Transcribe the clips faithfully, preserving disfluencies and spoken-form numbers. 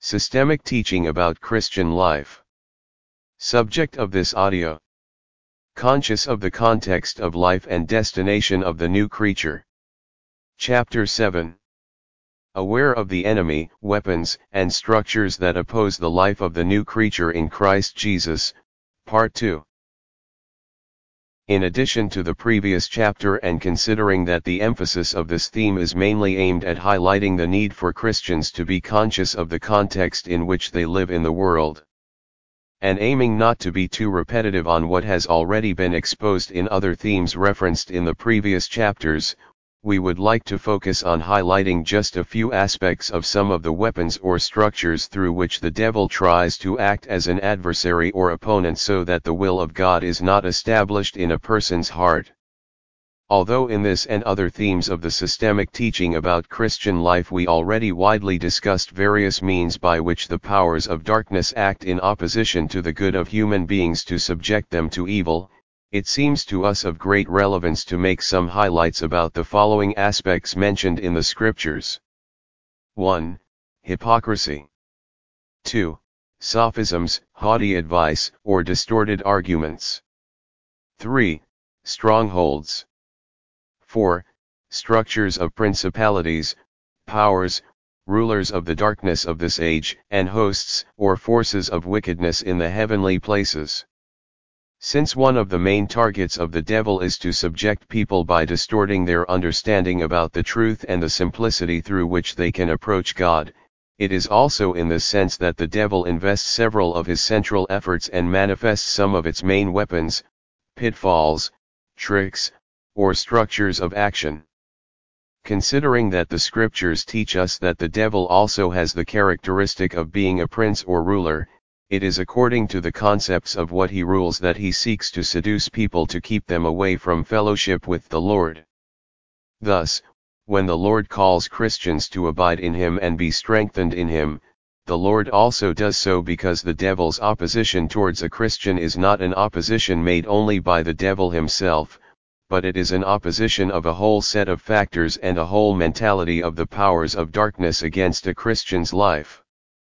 Systemic teaching about Christian life. Subject of this audio. Conscious of the context of life and destination of the new creature. Chapter seven. Aware of the enemy, weapons, and structures that oppose the life of the new creature in Christ Jesus, Part two. In addition to the previous chapter, and considering that the emphasis of this theme is mainly aimed at highlighting the need for Christians to be conscious of the context in which they live in the world, and aiming not to be too repetitive on what has already been exposed in other themes referenced in the previous chapters, we would like to focus on highlighting just a few aspects of some of the weapons or structures through which the devil tries to act as an adversary or opponent so that the will of God is not established in a person's heart. Although in this and other themes of the systemic teaching about Christian life we already widely discussed various means by which the powers of darkness act in opposition to the good of human beings to subject them to evil, it seems to us of great relevance to make some highlights about the following aspects mentioned in the scriptures. one. Hypocrisy. two. Sophisms, haughty advice, or distorted arguments. three. Strongholds. four. Structures of principalities, powers, rulers of the darkness of this age, and hosts or forces of wickedness in the heavenly places. Since one of the main targets of the devil is to subject people by distorting their understanding about the truth and the simplicity through which they can approach God, it is also in this sense that the devil invests several of his central efforts and manifests some of its main weapons, pitfalls, tricks, or structures of action. Considering that the scriptures teach us that the devil also has the characteristic of being a prince or ruler, it is according to the concepts of what he rules that he seeks to seduce people to keep them away from fellowship with the Lord. Thus, when the Lord calls Christians to abide in him and be strengthened in him, the Lord also does so because the devil's opposition towards a Christian is not an opposition made only by the devil himself, but it is an opposition of a whole set of factors and a whole mentality of the powers of darkness against a Christian's life.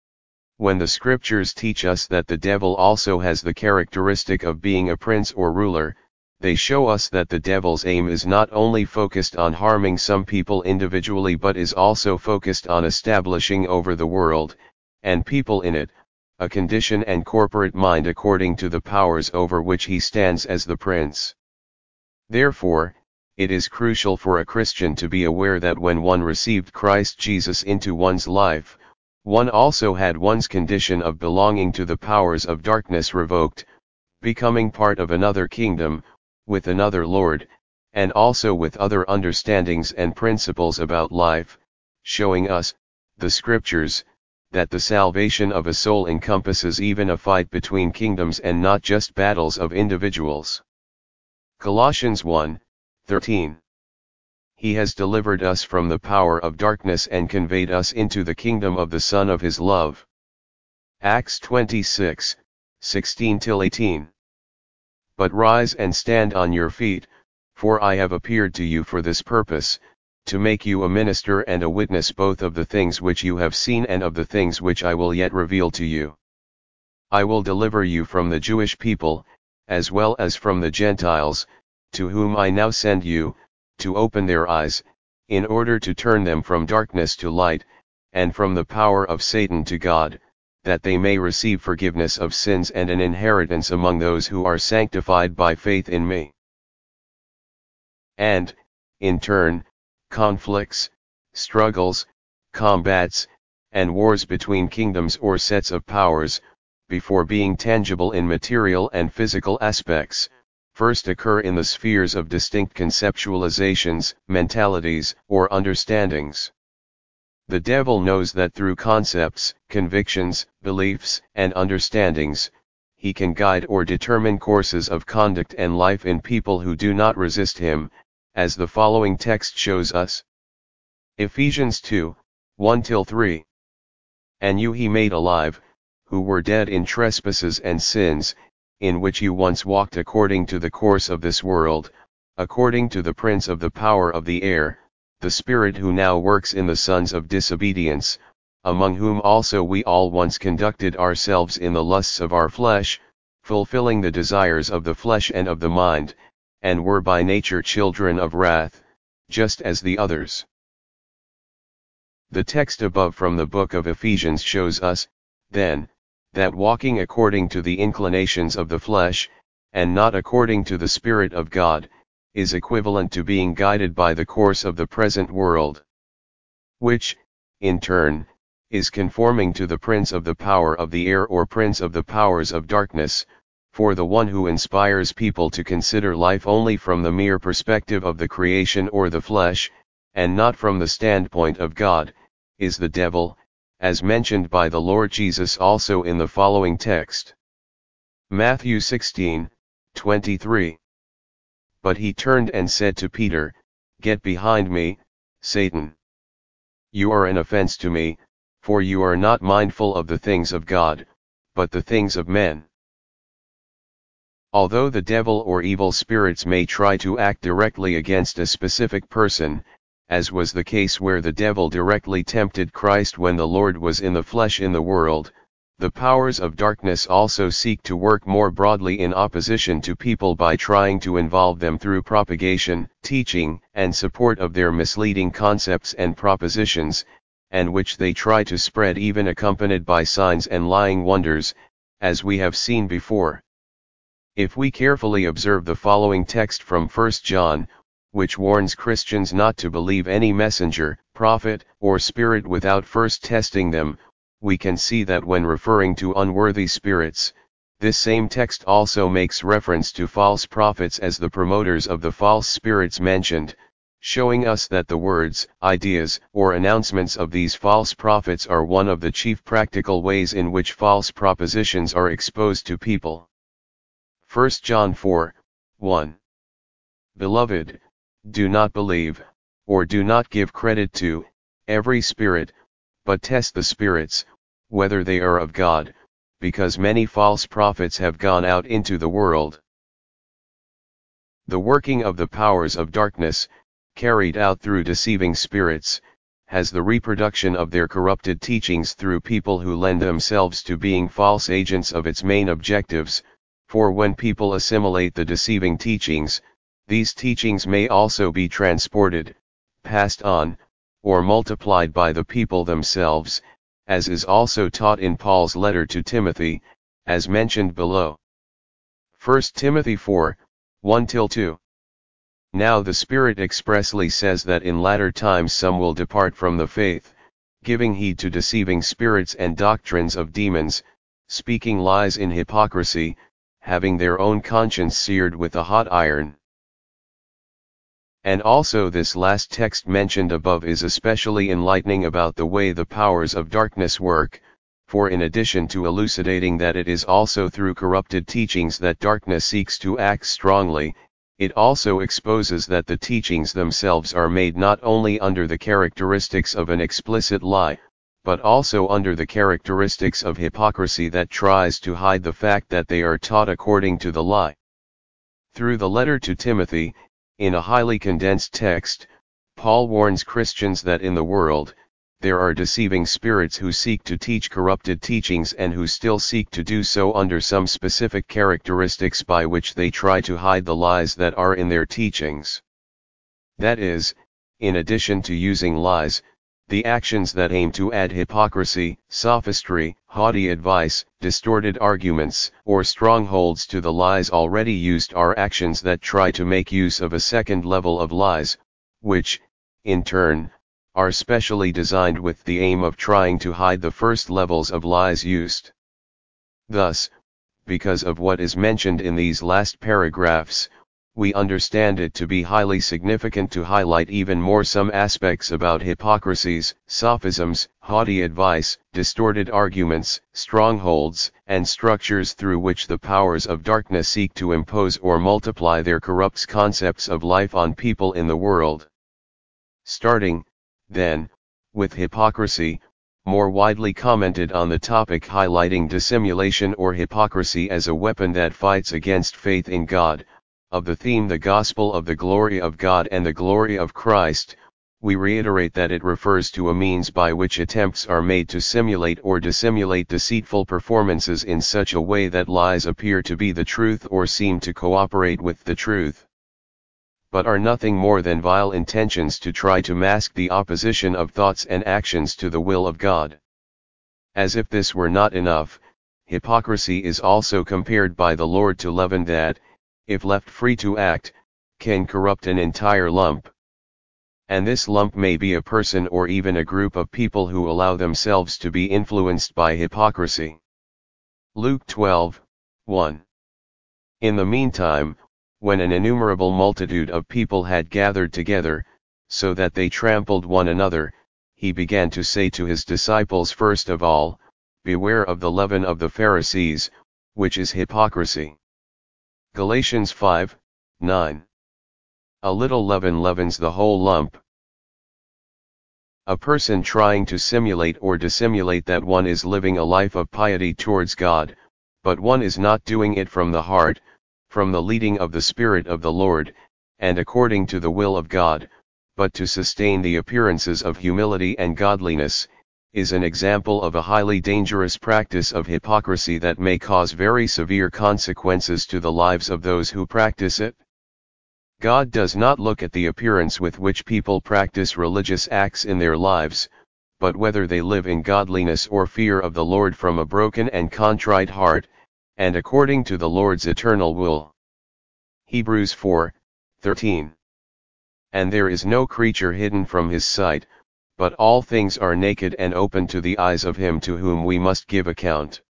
When the scriptures teach us that the devil also has the characteristic of being a prince or ruler, they show us that the devil's aim is not only focused on harming some people individually but is also focused on establishing over the world, and people in it, a condition and corporate mind according to the powers over which he stands as the prince. Therefore, it is crucial for a Christian to be aware that when one received Christ Jesus into one's life, one also had one's condition of belonging to the powers of darkness revoked, becoming part of another kingdom, with another Lord, and also with other understandings and principles about life, showing us, the scriptures, that the salvation of a soul encompasses even a fight between kingdoms and not just battles of individuals. Colossians one thirteen. He has delivered us from the power of darkness and conveyed us into the kingdom of the Son of his love. Acts twenty-six sixteen till eighteen. But rise and stand on your feet, for I have appeared to you for this purpose, to make you a minister and a witness both of the things which you have seen and of the things which I will yet reveal to you. I will deliver you from the Jewish people, as well as from the Gentiles, to whom I now send you, to open their eyes, in order to turn them from darkness to light, and from the power of Satan to God, that they may receive forgiveness of sins and an inheritance among those who are sanctified by faith in me. And, in turn, conflicts, struggles, combats, and wars between kingdoms or sets of powers, before being tangible in material and physical aspects, first occur in the spheres of distinct conceptualizations, mentalities, or understandings. The devil knows that through concepts, convictions, beliefs, and understandings, he can guide or determine courses of conduct and life in people who do not resist him, as the following text shows us. Ephesians two one till three. And you he made alive, who were dead in trespasses and sins, in which you once walked according to the course of this world, according to the prince of the power of the air, the spirit who now works in the sons of disobedience, among whom also we all once conducted ourselves in the lusts of our flesh, fulfilling the desires of the flesh and of the mind, and were by nature children of wrath, just as the others. The text above from the book of Ephesians shows us, then, that walking according to the inclinations of the flesh, and not according to the Spirit of God, is equivalent to being guided by the course of the present world, which, in turn, is conforming to the prince of the power of the air or prince of the powers of darkness, for the one who inspires people to consider life only from the mere perspective of the creation or the flesh, and not from the standpoint of God, is the devil, as mentioned by the Lord Jesus also in the following text. Matthew sixteen, twenty-three. But he turned and said to Peter, "Get behind me, Satan. You are an offense to me, for you are not mindful of the things of God, but the things of men." Although the devil or evil spirits may try to act directly against a specific person, as was the case where the devil directly tempted Christ when the Lord was in the flesh in the world, the powers of darkness also seek to work more broadly in opposition to people by trying to involve them through propagation, teaching, and support of their misleading concepts and propositions, and which they try to spread even accompanied by signs and lying wonders, as we have seen before. If we carefully observe the following text from First John, which warns Christians not to believe any messenger, prophet, or spirit without first testing them, we can see that when referring to unworthy spirits, this same text also makes reference to false prophets as the promoters of the false spirits mentioned, showing us that the words, ideas, or announcements of these false prophets are one of the chief practical ways in which false propositions are exposed to people. First John four, one. Beloved, do not believe, or do not give credit to, every spirit, but test the spirits, whether they are of God, because many false prophets have gone out into the world. The working of the powers of darkness, carried out through deceiving spirits, has the reproduction of their corrupted teachings through people who lend themselves to being false agents of its main objectives, for when people assimilate the deceiving teachings, these teachings may also be transported, passed on, or multiplied by the people themselves, as is also taught in Paul's letter to Timothy, as mentioned below. First Timothy four, one to two. Now the Spirit expressly says that in latter times some will depart from the faith, giving heed to deceiving spirits and doctrines of demons, speaking lies in hypocrisy, having their own conscience seared with a hot iron. And also this last text mentioned above is especially enlightening about the way the powers of darkness work, for in addition to elucidating that it is also through corrupted teachings that darkness seeks to act strongly, it also exposes that the teachings themselves are made not only under the characteristics of an explicit lie, but also under the characteristics of hypocrisy that tries to hide the fact that they are taught according to the lie. Through the letter to Timothy, in a highly condensed text, Paul warns Christians that in the world, there are deceiving spirits who seek to teach corrupted teachings and who still seek to do so under some specific characteristics by which they try to hide the lies that are in their teachings. That is, in addition to using lies, the actions that aim to add hypocrisy, sophistry, haughty advice, distorted arguments, or strongholds to the lies already used are actions that try to make use of a second level of lies, which, in turn, are specially designed with the aim of trying to hide the first levels of lies used. Thus, because of what is mentioned in these last paragraphs, we understand it to be highly significant to highlight even more some aspects about hypocrisies, sophisms, haughty advice, distorted arguments, strongholds, and structures through which the powers of darkness seek to impose or multiply their corrupt concepts of life on people in the world. Starting, then, with hypocrisy, more widely commented on the topic highlighting dissimulation or hypocrisy as a weapon that fights against faith in God, of the theme the gospel of the glory of God and the glory of Christ, we reiterate that it refers to a means by which attempts are made to simulate or dissimulate deceitful performances in such a way that lies appear to be the truth or seem to cooperate with the truth, but are nothing more than vile intentions to try to mask the opposition of thoughts and actions to the will of God. As if this were not enough, hypocrisy is also compared by the Lord to leaven that, if left free to act, can corrupt an entire lump. And this lump may be a person or even a group of people who allow themselves to be influenced by hypocrisy. Luke twelve, one. In the meantime, when an innumerable multitude of people had gathered together, so that they trampled one another, he began to say to his disciples first of all, Beware of the leaven of the Pharisees, which is hypocrisy. Galatians five, nine. A little leaven leavens the whole lump. A person trying to simulate or dissimulate that one is living a life of piety towards God, but one is not doing it from the heart, from the leading of the Spirit of the Lord, and according to the will of God, but to sustain the appearances of humility and godliness, is an example of a highly dangerous practice of hypocrisy that may cause very severe consequences to the lives of those who practice it. God does not look at the appearance with which people practice religious acts in their lives, but whether they live in godliness or fear of the Lord from a broken and contrite heart, and according to the Lord's eternal will. Hebrews four, thirteen. And there is no creature hidden from his sight, but all things are naked and open to the eyes of him to whom we must give account.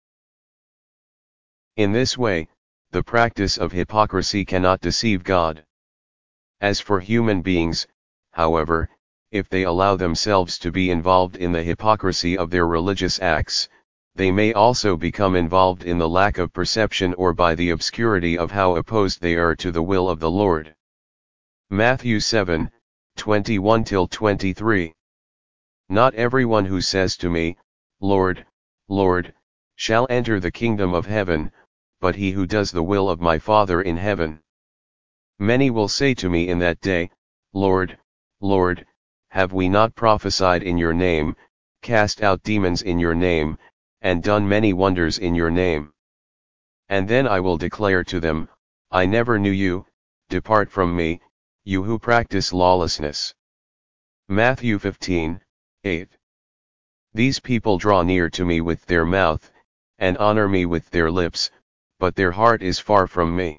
In this way, the practice of hypocrisy cannot deceive God. As for human beings, however, if they allow themselves to be involved in the hypocrisy of their religious acts, they may also become involved in the lack of perception or by the obscurity of how opposed they are to the will of the Lord. Matthew seven, twenty-one to twenty-three. Not everyone who says to me, Lord, Lord, shall enter the kingdom of heaven, but he who does the will of my Father in heaven. Many will say to me in that day, Lord, Lord, have we not prophesied in your name, cast out demons in your name, and done many wonders in your name? And then I will declare to them, I never knew you, depart from me, you who practice lawlessness. Matthew fifteen, eight. These people draw near to me with their mouth, and honor me with their lips, but their heart is far from me.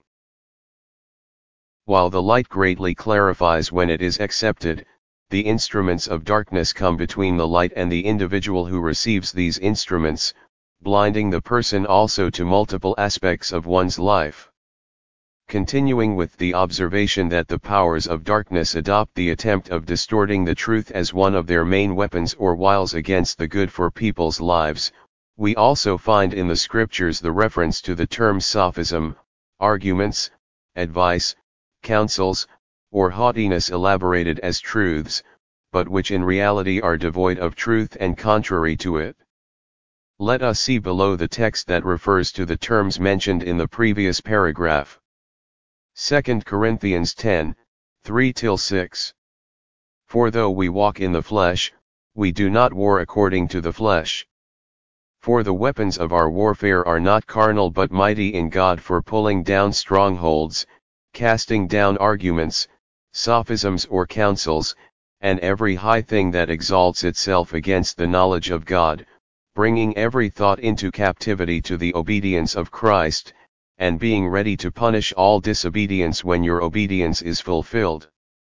While the light greatly clarifies when it is accepted, the instruments of darkness come between the light and the individual who receives these instruments, blinding the person also to multiple aspects of one's life. Continuing with the observation that the powers of darkness adopt the attempt of distorting the truth as one of their main weapons or wiles against the good for people's lives, we also find in the scriptures the reference to the terms sophism, arguments, advice, counsels, or haughtiness elaborated as truths, but which in reality are devoid of truth and contrary to it. Let us see below the text that refers to the terms mentioned in the previous paragraph. Second Corinthians ten, three to six. For though we walk in the flesh, we do not war according to the flesh. For the weapons of our warfare are not carnal but mighty in God for pulling down strongholds, casting down arguments, sophisms or counsels, and every high thing that exalts itself against the knowledge of God, bringing every thought into captivity to the obedience of Christ, and being ready to punish all disobedience when your obedience is fulfilled.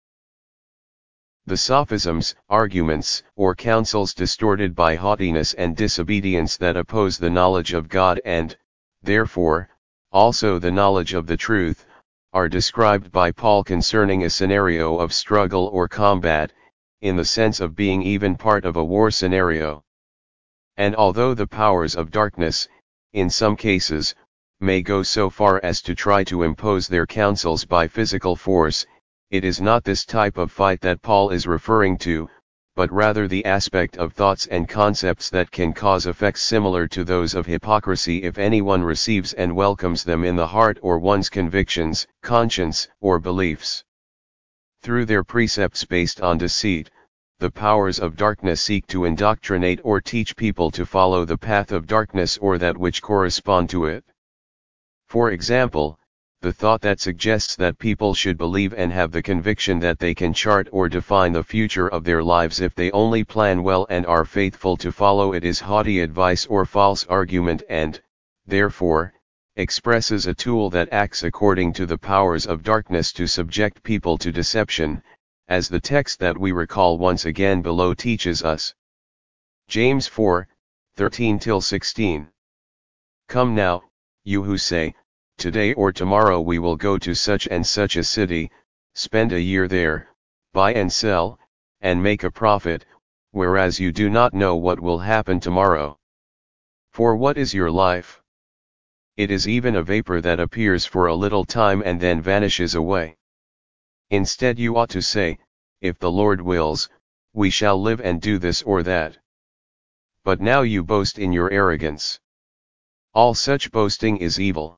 The sophisms, arguments, or counsels distorted by haughtiness and disobedience that oppose the knowledge of God and, therefore, also the knowledge of the truth, are described by Paul concerning a scenario of struggle or combat, in the sense of being even part of a war scenario. And although the powers of darkness, in some cases, may go so far as to try to impose their counsels by physical force, it is not this type of fight that Paul is referring to, but rather the aspect of thoughts and concepts that can cause effects similar to those of hypocrisy if anyone receives and welcomes them in the heart or one's convictions, conscience, or beliefs. Through their precepts based on deceit, the powers of darkness seek to indoctrinate or teach people to follow the path of darkness or that which correspond to it. For example, the thought that suggests that people should believe and have the conviction that they can chart or define the future of their lives if they only plan well and are faithful to follow it is haughty advice or false argument and, therefore, expresses a tool that acts according to the powers of darkness to subject people to deception, as the text that we recall once again below teaches us. James four, thirteen to sixteen. Come now, you who say, today or tomorrow we will go to such and such a city, spend a year there, buy and sell, and make a profit, whereas you do not know what will happen tomorrow. For what is your life? It is even a vapor that appears for a little time and then vanishes away. Instead you ought to say, if the Lord wills, we shall live and do this or that. But now you boast in your arrogance. All such boasting is evil.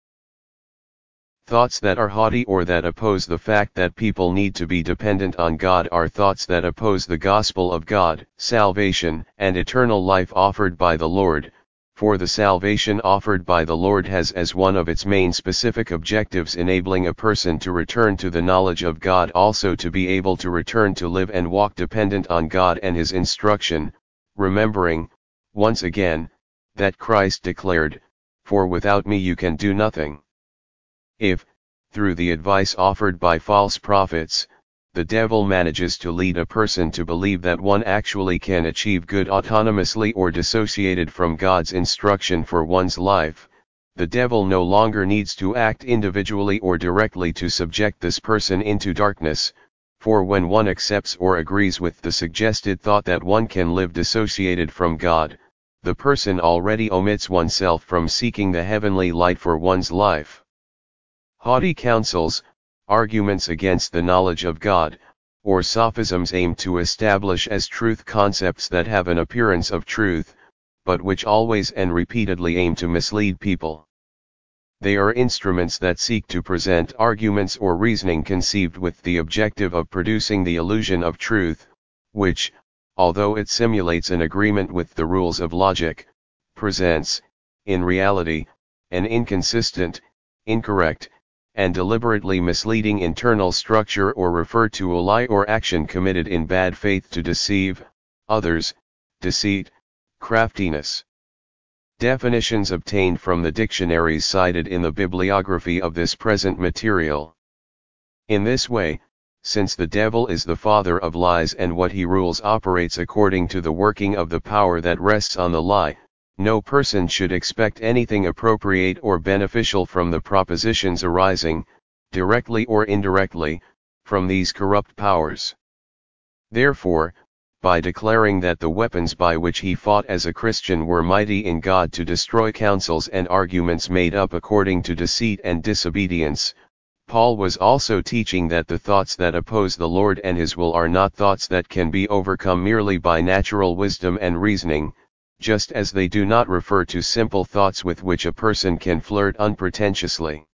Thoughts that are haughty or that oppose the fact that people need to be dependent on God are thoughts that oppose the gospel of God, salvation, and eternal life offered by the Lord. For the salvation offered by the Lord has as one of its main specific objectives enabling a person to return to the knowledge of God, also to be able to return to live and walk dependent on God and His instruction, remembering, once again, that Christ declared, "For without me you can do nothing." If, through the advice offered by false prophets, the devil manages to lead a person to believe that one actually can achieve good autonomously or dissociated from God's instruction for one's life, the devil no longer needs to act individually or directly to subject this person into darkness, for when one accepts or agrees with the suggested thought that one can live dissociated from God, the person already omits oneself from seeking the heavenly light for one's life. Haughty counsels, arguments against the knowledge of God, or sophisms aim to establish as truth concepts that have an appearance of truth, but which always and repeatedly aim to mislead people. They are instruments that seek to present arguments or reasoning conceived with the objective of producing the illusion of truth, which, although it simulates an agreement with the rules of logic, presents, in reality, an inconsistent, incorrect, and deliberately misleading internal structure or refer to a lie or action committed in bad faith to deceive others, deceit, craftiness. Definitions obtained from the dictionaries cited in the bibliography of this present material. In this way, since the devil is the father of lies and what he rules operates according to the working of the power that rests on the lie, no person should expect anything appropriate or beneficial from the propositions arising, directly or indirectly, from these corrupt powers. Therefore, by declaring that the weapons by which he fought as a Christian were mighty in God to destroy counsels and arguments made up according to deceit and disobedience, Paul was also teaching that the thoughts that oppose the Lord and His will are not thoughts that can be overcome merely by natural wisdom and reasoning, just as they do not refer to simple thoughts with which a person can flirt unpretentiously.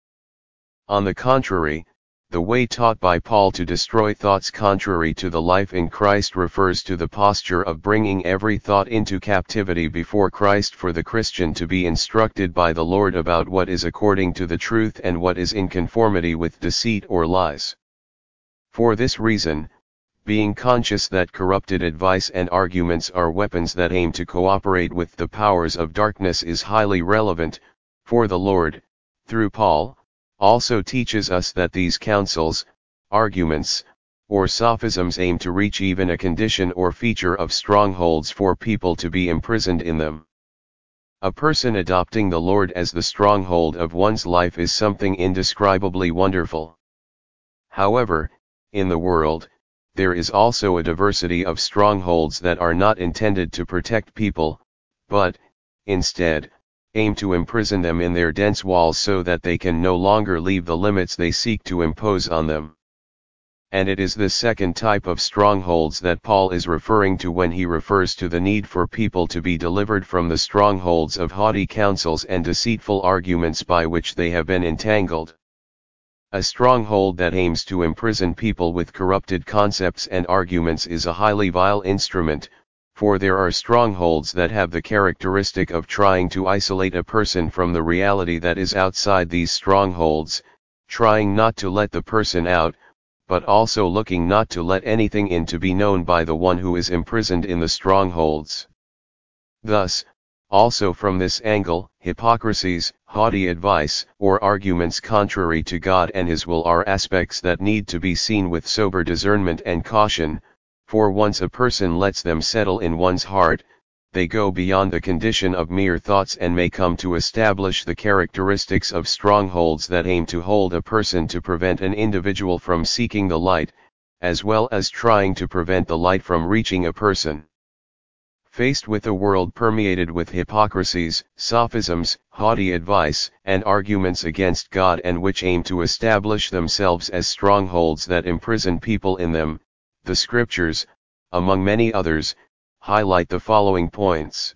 On the contrary, the way taught by Paul to destroy thoughts contrary to the life in Christ refers to the posture of bringing every thought into captivity before Christ for the Christian to be instructed by the Lord about what is according to the truth and what is in conformity with deceit or lies. For this reason, being conscious that corrupted advice and arguments are weapons that aim to cooperate with the powers of darkness is highly relevant, for the Lord, through Paul, also teaches us that these counsels, arguments, or sophisms aim to reach even a condition or feature of strongholds for people to be imprisoned in them. A person adopting the Lord as the stronghold of one's life is something indescribably wonderful. However, in the world, there is also a diversity of strongholds that are not intended to protect people, but, instead, aim to imprison them in their dense walls so that they can no longer leave the limits they seek to impose on them. And it is this second type of strongholds that Paul is referring to when he refers to the need for people to be delivered from the strongholds of haughty counsels and deceitful arguments by which they have been entangled. A stronghold that aims to imprison people with corrupted concepts and arguments is a highly vile instrument, for there are strongholds that have the characteristic of trying to isolate a person from the reality that is outside these strongholds, trying not to let the person out, but also looking not to let anything in to be known by the one who is imprisoned in the strongholds. Thus, also from this angle, hypocrisies, haughty advice, or arguments contrary to God and His will are aspects that need to be seen with sober discernment and caution, for once a person lets them settle in one's heart, they go beyond the condition of mere thoughts and may come to establish the characteristics of strongholds that aim to hold a person to prevent an individual from seeking the light, as well as trying to prevent the light from reaching a person. Faced with a world permeated with hypocrisies, sophisms, haughty advice, and arguments against God and which aim to establish themselves as strongholds that imprison people in them, the scriptures, among many others, highlight the following points.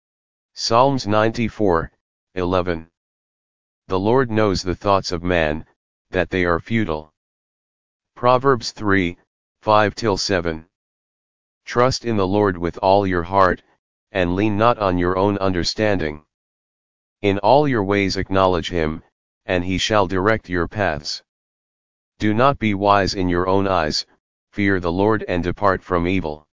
Psalms ninety-four, eleven. The Lord knows the thoughts of man, that they are futile. Proverbs three, five to seven. Trust in the Lord with all your heart, and lean not on your own understanding. In all your ways acknowledge Him, and He shall direct your paths. Do not be wise in your own eyes, fear the Lord and depart from evil.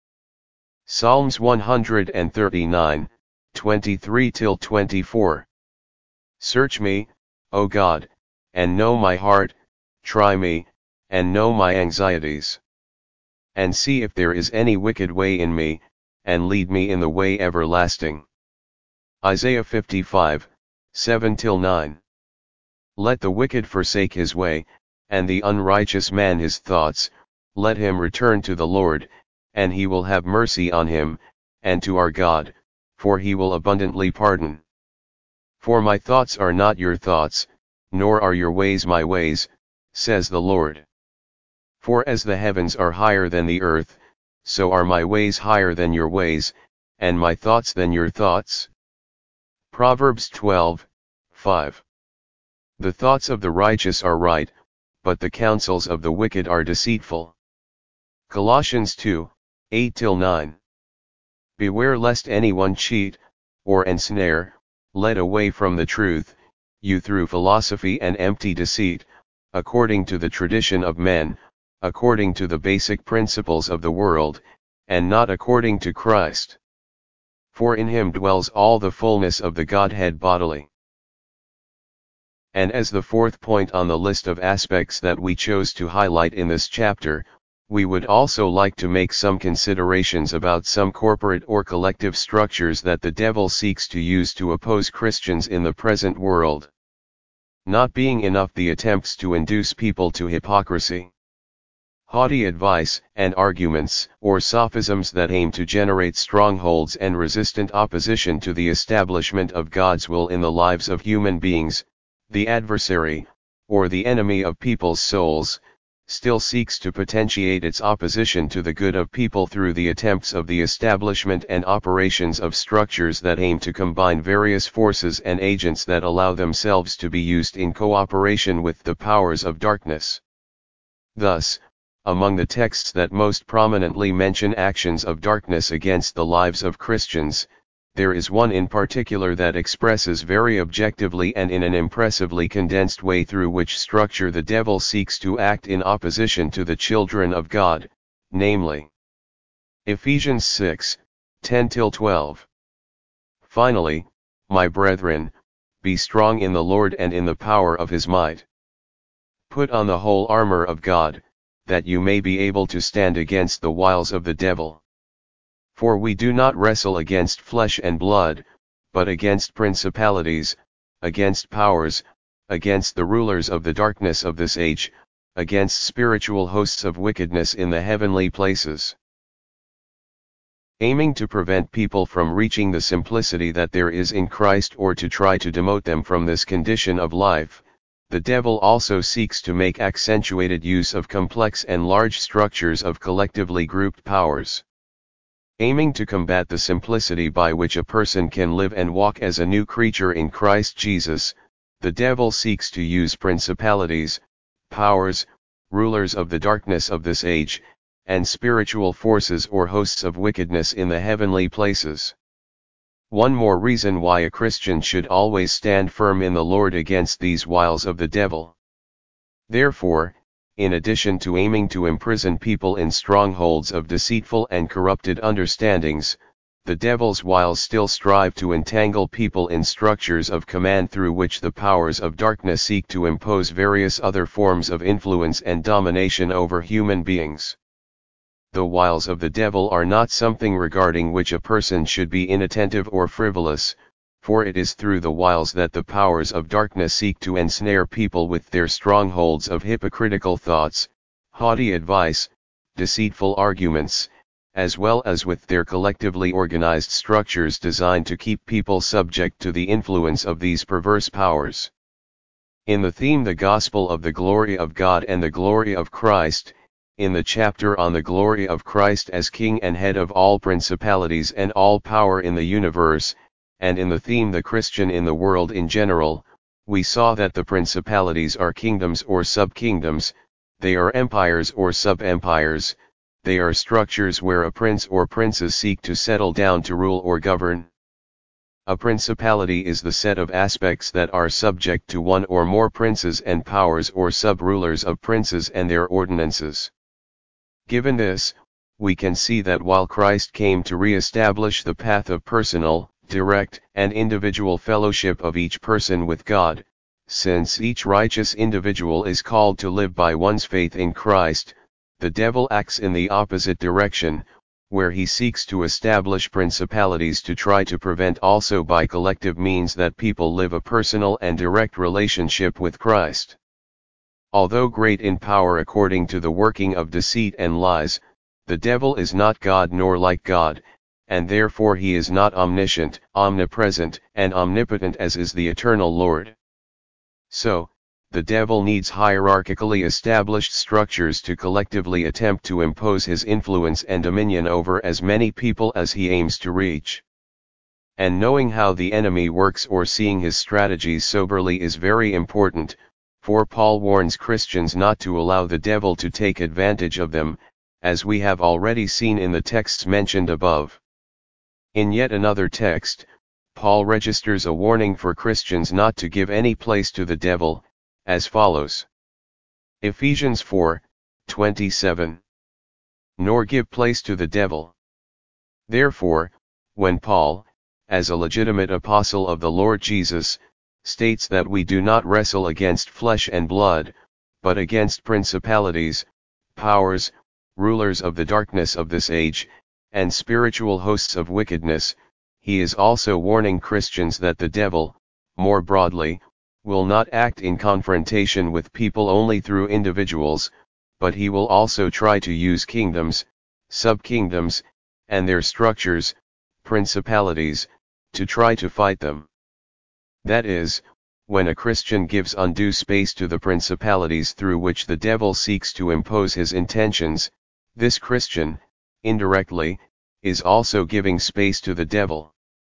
Psalms one thirty-nine, twenty-three to twenty-four. Search me, O God, and know my heart, try me, and know my anxieties. And see if there is any wicked way in me, and lead me in the way everlasting. Isaiah fifty-five, seven to nine. Let the wicked forsake his way, and the unrighteous man his thoughts, let him return to the Lord, and He will have mercy on him, and to our God, for He will abundantly pardon. For my thoughts are not your thoughts, nor are your ways my ways, says the Lord. For as the heavens are higher than the earth, so are my ways higher than your ways, and my thoughts than your thoughts. Proverbs twelve, five. The thoughts of the righteous are right, but the counsels of the wicked are deceitful. Colossians two, eight to nine. Beware lest anyone cheat, or ensnare, led away from the truth, you through philosophy and empty deceit, according to the tradition of men, according to the basic principles of the world, and not according to Christ. For in Him dwells all the fullness of the Godhead bodily. And as the fourth point on the list of aspects that we chose to highlight in this chapter, we would also like to make some considerations about some corporate or collective structures that the devil seeks to use to oppose Christians in the present world. Not being enough the attempts to induce people to hypocrisy, haughty advice and arguments or sophisms that aim to generate strongholds and resistant opposition to the establishment of God's will in the lives of human beings, the adversary, or the enemy of people's souls, still seeks to potentiate its opposition to the good of people through the attempts of the establishment and operations of structures that aim to combine various forces and agents that allow themselves to be used in cooperation with the powers of darkness. Thus, among the texts that most prominently mention actions of darkness against the lives of Christians, there is one in particular that expresses very objectively and in an impressively condensed way through which structure the devil seeks to act in opposition to the children of God, namely, Ephesians six, ten to twelve. Finally, my brethren, be strong in the Lord and in the power of His might. Put on the whole armor of God, that you may be able to stand against the wiles of the devil. For we do not wrestle against flesh and blood, but against principalities, against powers, against the rulers of the darkness of this age, against spiritual hosts of wickedness in the heavenly places. Aiming to prevent people from reaching the simplicity that there is in Christ or to try to demote them from this condition of life, the devil also seeks to make accentuated use of complex and large structures of collectively grouped powers. Aiming to combat the simplicity by which a person can live and walk as a new creature in Christ Jesus, the devil seeks to use principalities, powers, rulers of the darkness of this age, and spiritual forces or hosts of wickedness in the heavenly places. One more reason why a Christian should always stand firm in the Lord against these wiles of the devil. Therefore, in addition to aiming to imprison people in strongholds of deceitful and corrupted understandings, the devil's wiles still strive to entangle people in structures of command through which the powers of darkness seek to impose various other forms of influence and domination over human beings. The wiles of the devil are not something regarding which a person should be inattentive or frivolous, for it is through the wiles that the powers of darkness seek to ensnare people with their strongholds of hypocritical thoughts, haughty advice, deceitful arguments, as well as with their collectively organized structures designed to keep people subject to the influence of these perverse powers. In the theme The Gospel of the Glory of God and the Glory of Christ, in the chapter on the glory of Christ as King and Head of all principalities and all power in the universe, and in the theme The Christian in the world in general, we saw that the principalities are kingdoms or sub-kingdoms, they are empires or sub-empires, they are structures where a prince or princes seek to settle down to rule or govern. A principality is the set of aspects that are subject to one or more princes and powers or sub-rulers of princes and their ordinances. Given this, we can see that while Christ came to re-establish the path of personal, direct, and individual fellowship of each person with God, since each righteous individual is called to live by one's faith in Christ, the devil acts in the opposite direction, where he seeks to establish principalities to try to prevent also by collective means that people live a personal and direct relationship with Christ. Although great in power according to the working of deceit and lies, the devil is not God nor like God, and therefore he is not omniscient, omnipresent, and omnipotent as is the eternal Lord. So, the devil needs hierarchically established structures to collectively attempt to impose his influence and dominion over as many people as he aims to reach. And knowing how the enemy works or seeing his strategies soberly is very important, for Paul warns Christians not to allow the devil to take advantage of them, as we have already seen in the texts mentioned above. In yet another text, Paul registers a warning for Christians not to give any place to the devil, as follows. Ephesians four, twenty-seven. Nor give place to the devil. Therefore, when Paul, as a legitimate apostle of the Lord Jesus, states that we do not wrestle against flesh and blood, but against principalities, powers, rulers of the darkness of this age, and spiritual hosts of wickedness, he is also warning Christians that the devil, more broadly, will not act in confrontation with people only through individuals, but he will also try to use kingdoms, sub-kingdoms, and their structures, principalities, to try to fight them. That is, when a Christian gives undue space to the principalities through which the devil seeks to impose his intentions, this Christian, indirectly, is also giving space to the devil.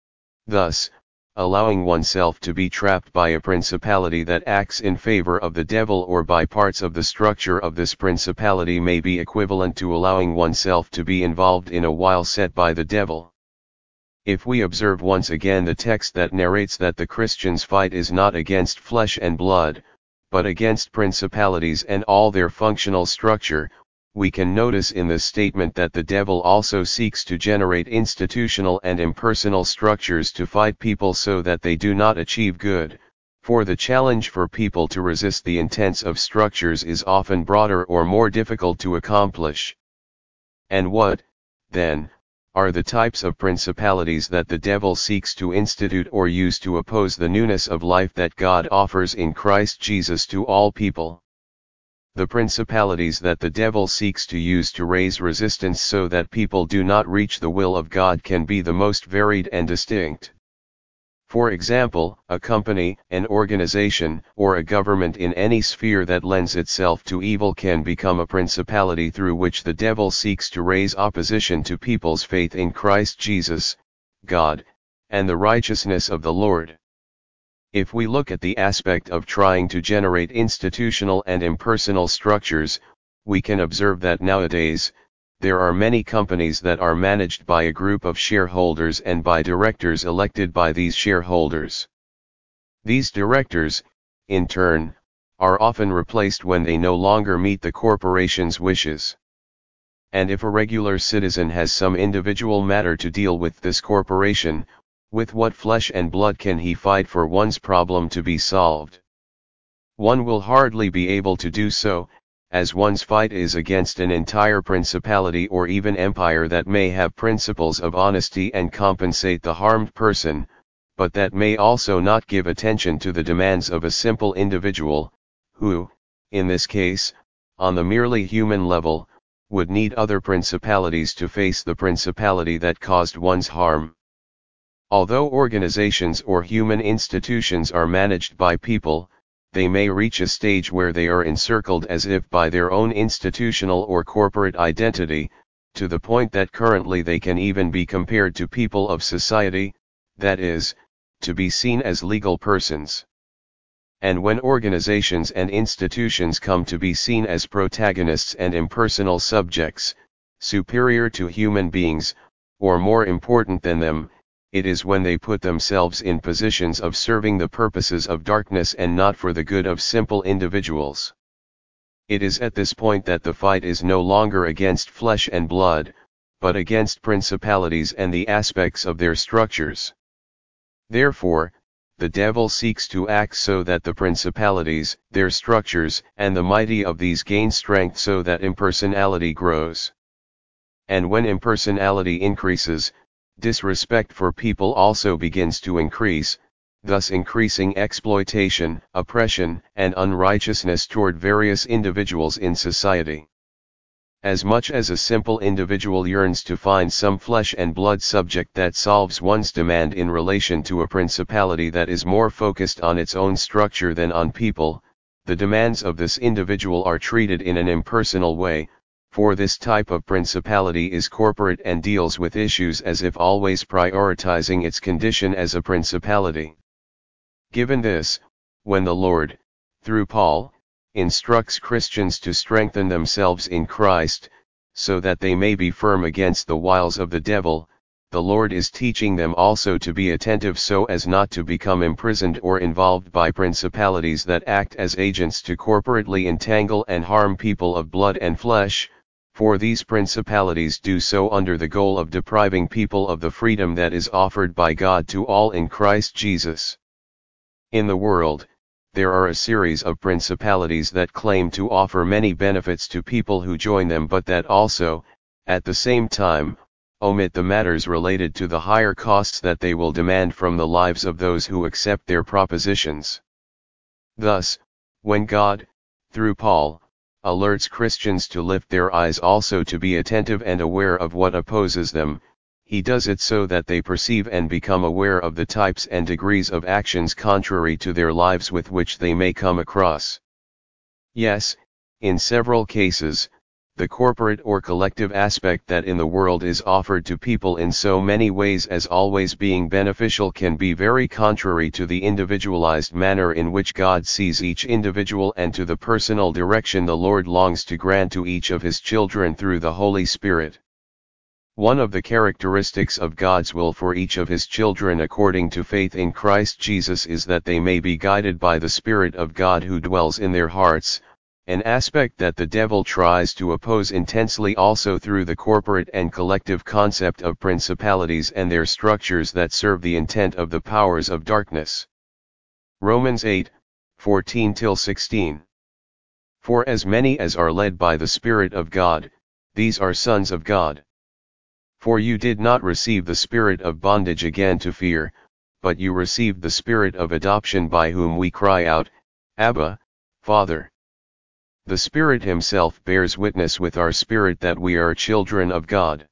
Thus, allowing oneself to be trapped by a principality that acts in favor of the devil or by parts of the structure of this principality may be equivalent to allowing oneself to be involved in a wile set by the devil. If we observe once again the text that narrates that the Christian's fight is not against flesh and blood, but against principalities and all their functional structure, we can notice in this statement that the devil also seeks to generate institutional and impersonal structures to fight people so that they do not achieve good, for the challenge for people to resist the intents of structures is often broader or more difficult to accomplish. And what, then, are the types of principalities that the devil seeks to institute or use to oppose the newness of life that God offers in Christ Jesus to all people? The principalities that the devil seeks to use to raise resistance so that people do not reach the will of God can be the most varied and distinct. For example, a company, an organization, or a government in any sphere that lends itself to evil can become a principality through which the devil seeks to raise opposition to people's faith in Christ Jesus, God, and the righteousness of the Lord. If we look at the aspect of trying to generate institutional and impersonal structures, we can observe that nowadays, there are many companies that are managed by a group of shareholders and by directors elected by these shareholders. These directors, in turn, are often replaced when they no longer meet the corporation's wishes. And if a regular citizen has some individual matter to deal with this corporation, with what flesh and blood can he fight for one's problem to be solved? One will hardly be able to do so, as one's fight is against an entire principality or even empire that may have principles of honesty and compensate the harmed person, but that may also not give attention to the demands of a simple individual, who, in this case, on the merely human level, would need other principalities to face the principality that caused one's harm. Although organizations or human institutions are managed by people, they may reach a stage where they are encircled as if by their own institutional or corporate identity, to the point that currently they can even be compared to people of society, that is, to be seen as legal persons. And when organizations and institutions come to be seen as protagonists and impersonal subjects, superior to human beings, or more important than them, it is when they put themselves in positions of serving the purposes of darkness and not for the good of simple individuals. It is at this point that the fight is no longer against flesh and blood, but against principalities and the aspects of their structures. Therefore, the devil seeks to act so that the principalities, their structures, and the mighty of these gain strength so that impersonality grows. And when impersonality increases, disrespect for people also begins to increase, thus increasing exploitation, oppression, and unrighteousness toward various individuals in society. As much as a simple individual yearns to find some flesh and blood subject that solves one's demand in relation to a principality that is more focused on its own structure than on people, the demands of this individual are treated in an impersonal way, for this type of principality is corporate and deals with issues as if always prioritizing its condition as a principality. Given this, when the Lord, through Paul, instructs Christians to strengthen themselves in Christ, so that they may be firm against the wiles of the devil, the Lord is teaching them also to be attentive so as not to become imprisoned or involved by principalities that act as agents to corporately entangle and harm people of blood and flesh, for these principalities do so under the goal of depriving people of the freedom that is offered by God to all in Christ Jesus. In the world, there are a series of principalities that claim to offer many benefits to people who join them but that also, at the same time, omit the matters related to the higher costs that they will demand from the lives of those who accept their propositions. Thus, when God, through Paul, alerts Christians to lift their eyes also to be attentive and aware of what opposes them, he does it so that they perceive and become aware of the types and degrees of actions contrary to their lives with which they may come across. Yes, in several cases, the corporate or collective aspect that in the world is offered to people in so many ways as always being beneficial can be very contrary to the individualized manner in which God sees each individual and to the personal direction the Lord longs to grant to each of his children through the Holy Spirit. One of the characteristics of God's will for each of his children according to faith in Christ Jesus is that they may be guided by the Spirit of God who dwells in their hearts, an aspect that the devil tries to oppose intensely also through the corporate and collective concept of principalities and their structures that serve the intent of the powers of darkness. Romans eight, fourteen to sixteen. For as many as are led by the Spirit of God, these are sons of God. For you did not receive the spirit of bondage again to fear, but you received the Spirit of adoption by whom we cry out, Abba, Father. The Spirit himself bears witness with our spirit that we are children of God.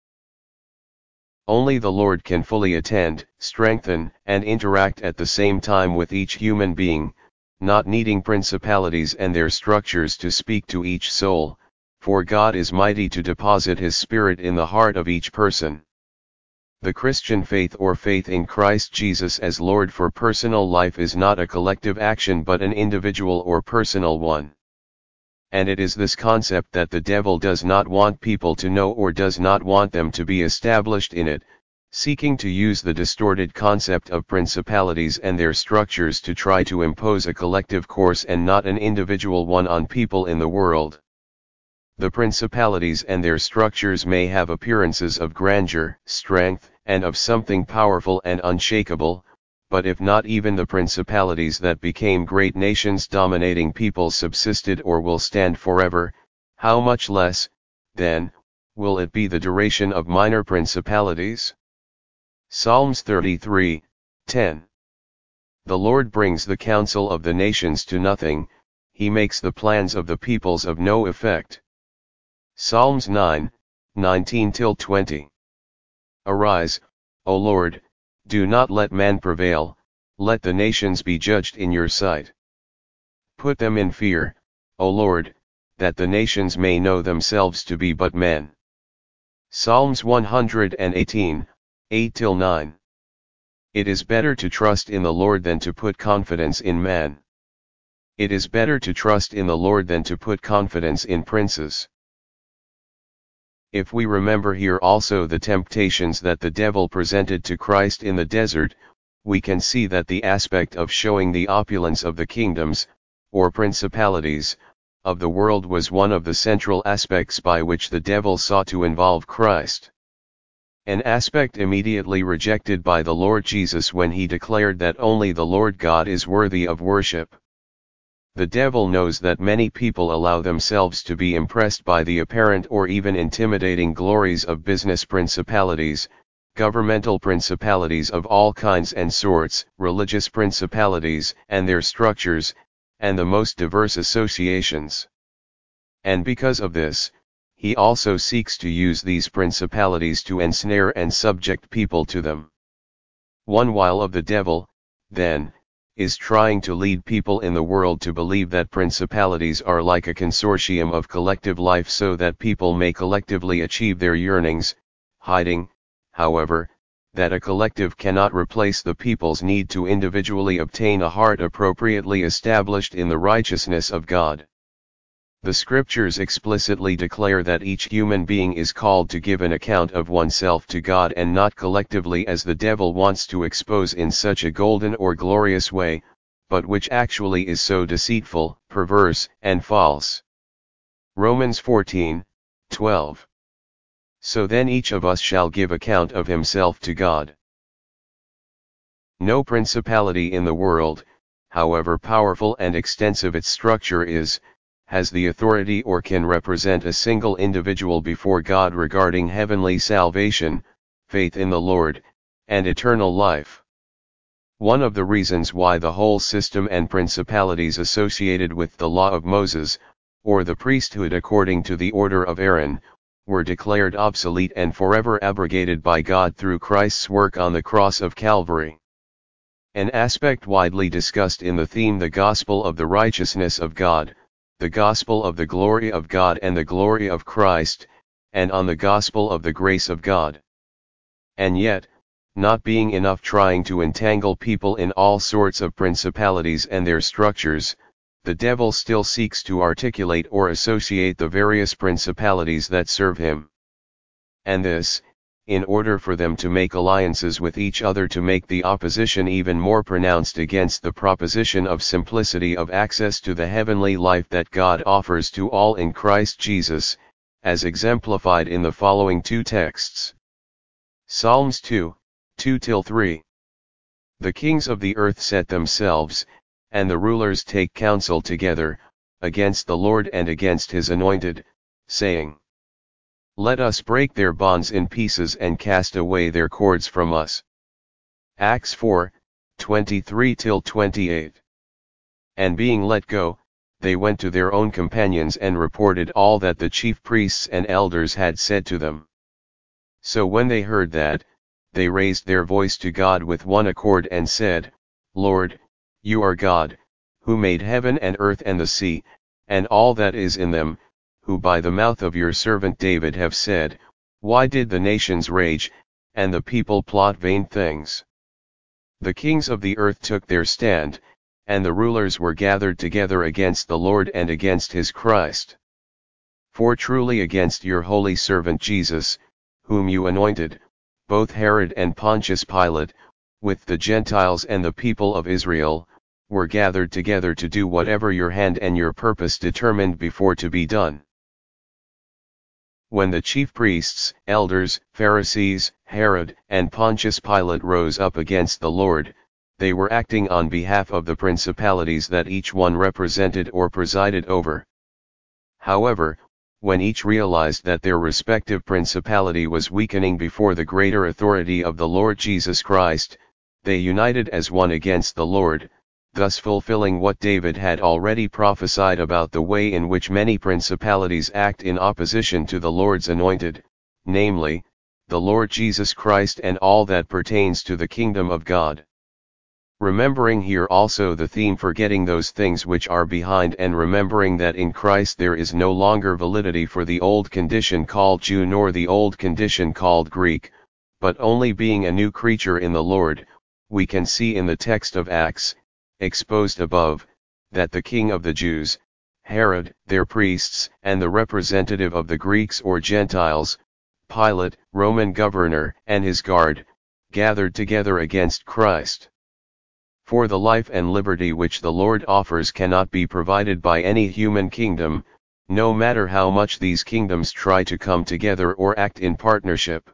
Only the Lord can fully attend, strengthen, and interact at the same time with each human being, not needing principalities and their structures to speak to each soul, for God is mighty to deposit his Spirit in the heart of each person. The Christian faith or faith in Christ Jesus as Lord for personal life is not a collective action but an individual or personal one. And it is this concept that the devil does not want people to know or does not want them to be established in it, seeking to use the distorted concept of principalities and their structures to try to impose a collective course and not an individual one on people in the world. The principalities and their structures may have appearances of grandeur, strength, and of something powerful and unshakable, but if not even the principalities that became great nations dominating peoples subsisted or will stand forever, how much less, then, will it be the duration of minor principalities? Psalms thirty-three, ten. The Lord brings the counsel of the nations to nothing, he makes the plans of the peoples of no effect. Psalms nine, nineteen till twenty. Arise, O Lord, do not let man prevail, let the nations be judged in your sight. Put them in fear, O Lord, that the nations may know themselves to be but men. Psalms one hundred eighteen, eight till nine. It is better to trust in the Lord than to put confidence in man. It is better to trust in the Lord than to put confidence in princes. If we remember here also the temptations that the devil presented to Christ in the desert, we can see that the aspect of showing the opulence of the kingdoms, or principalities, of the world was one of the central aspects by which the devil sought to involve Christ. An aspect immediately rejected by the Lord Jesus when he declared that only the Lord God is worthy of worship. The devil knows that many people allow themselves to be impressed by the apparent or even intimidating glories of business principalities, governmental principalities of all kinds and sorts, religious principalities and their structures, and the most diverse associations. And because of this, he also seeks to use these principalities to ensnare and subject people to them. One while of the devil, then, is trying to lead people in the world to believe that principalities are like a consortium of collective life so that people may collectively achieve their yearnings, hiding, however, that a collective cannot replace the people's need to individually obtain a heart appropriately established in the righteousness of God. The scriptures explicitly declare that each human being is called to give an account of oneself to God and not collectively as the devil wants to expose in such a golden or glorious way, but which actually is so deceitful, perverse, and false. Romans fourteen, twelve. So then each of us shall give account of himself to God. No principality in the world, however powerful and extensive its structure is, has the authority or can represent a single individual before God regarding heavenly salvation, faith in the Lord, and eternal life. One of the reasons why the whole system and principalities associated with the law of Moses, or the priesthood according to the order of Aaron, were declared obsolete and forever abrogated by God through Christ's work on the cross of Calvary. An aspect widely discussed in the theme the gospel of the righteousness of God, the gospel of the glory of God and the glory of Christ, and on the gospel of the grace of God. And yet, not being enough trying to entangle people in all sorts of principalities and their structures, the devil still seeks to articulate or associate the various principalities that serve him. And this, in order for them to make alliances with each other to make the opposition even more pronounced against the proposition of simplicity of access to the heavenly life that God offers to all in Christ Jesus, as exemplified in the following two texts. Psalms two, two till three. The kings of the earth set themselves, and the rulers take counsel together, against the Lord and against his anointed, saying, Let us break their bonds in pieces and cast away their cords from us. Acts four, twenty-three till twenty-eight. And being let go, they went to their own companions and reported all that the chief priests and elders had said to them. So when they heard that, they raised their voice to God with one accord and said, Lord, you are God, who made heaven and earth and the sea, and all that is in them, who by the mouth of your servant David have said, Why did the nations rage, and the people plot vain things. The kings of the earth took their stand, and the rulers were gathered together against the Lord and against his Christ. For truly against your holy servant Jesus, whom you anointed, both Herod and Pontius Pilate, with the Gentiles and the people of Israel, were gathered together to do whatever your hand and your purpose determined before to be done. When the chief priests, elders, Pharisees, Herod, and Pontius Pilate rose up against the Lord, they were acting on behalf of the principalities that each one represented or presided over. However, when each realized that their respective principality was weakening before the greater authority of the Lord Jesus Christ, they united as one against the Lord, thus fulfilling what David had already prophesied about the way in which many principalities act in opposition to the Lord's anointed, namely, the Lord Jesus Christ and all that pertains to the kingdom of God. Remembering here also the theme forgetting those things which are behind and remembering that in Christ there is no longer validity for the old condition called Jew nor the old condition called Greek, but only being a new creature in the Lord, we can see in the text of Acts, exposed above, that the king of the Jews, Herod, their priests, and the representative of the Greeks or Gentiles, Pilate, Roman governor, and his guard, gathered together against Christ. For the life and liberty which the Lord offers cannot be provided by any human kingdom, no matter how much these kingdoms try to come together or act in partnership.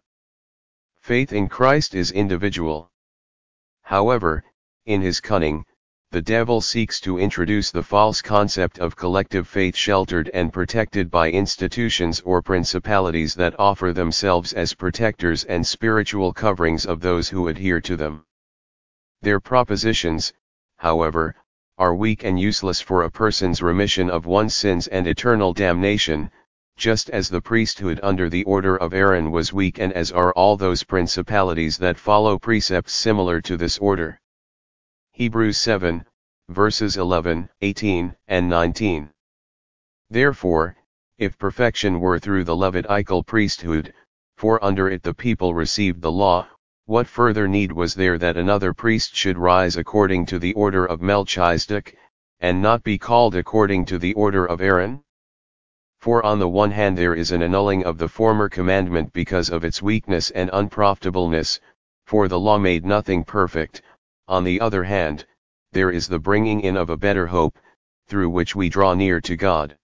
Faith in Christ is individual. However, in his cunning, the devil seeks to introduce the false concept of collective faith sheltered and protected by institutions or principalities that offer themselves as protectors and spiritual coverings of those who adhere to them. Their propositions, however, are weak and useless for a person's remission of one's sins and eternal damnation, just as the priesthood under the order of Aaron was weak and as are all those principalities that follow precepts similar to this order. Hebrews seven, verses eleven, eighteen, and nineteen. Therefore, if perfection were through the Levitical priesthood, for under it the people received the law, what further need was there that another priest should rise according to the order of Melchizedek, and not be called according to the order of Aaron? For on the one hand there is an annulling of the former commandment because of its weakness and unprofitableness, for the law made nothing perfect, on the other hand, there is the bringing in of a better hope, through which we draw near to God.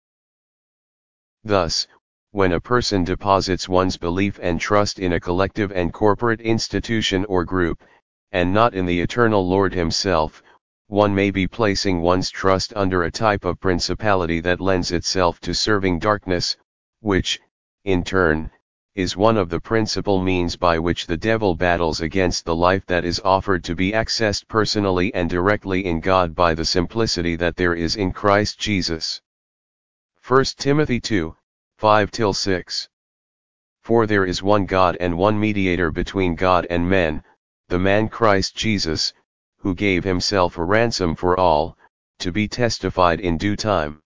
Thus, when a person deposits one's belief and trust in a collective and corporate institution or group, and not in the eternal Lord himself, one may be placing one's trust under a type of principality that lends itself to serving darkness, which, in turn, is one of the principal means by which the devil battles against the life that is offered to be accessed personally and directly in God by the simplicity that there is in Christ Jesus. First Timothy two, five to six. For there is one God and one mediator between God and men, the man Christ Jesus, who gave himself a ransom for all, to be testified in due time.